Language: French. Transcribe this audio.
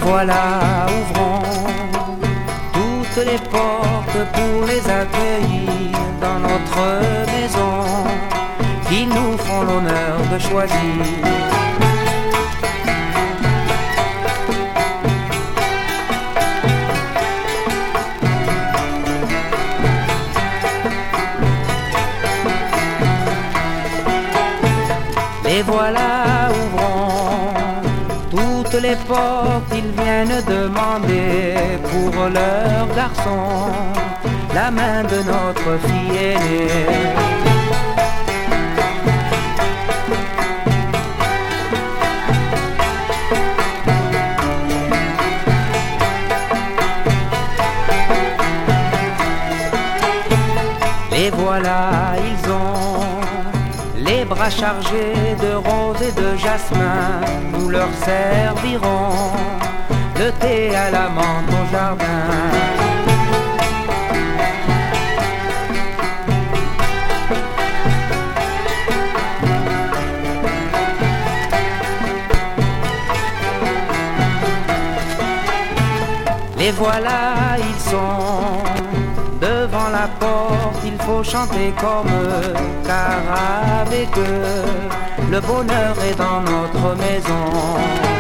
voilà, ouvrons toutes les portes pour les accueillir dans notre maison, qu'ils nous font l'honneur de choisir. Et voilà, ouvrons toutes les portes, ils viennent demander pour leur garçon la main de notre fille aînée. Et voilà, ils ont les bras chargés de roses et de jasmin. Nous leur servirons le thé à la menthe au jardin. Les voilà, ils sont devant la porte, il faut chanter comme eux, car avec eux, le bonheur est dans notre maison.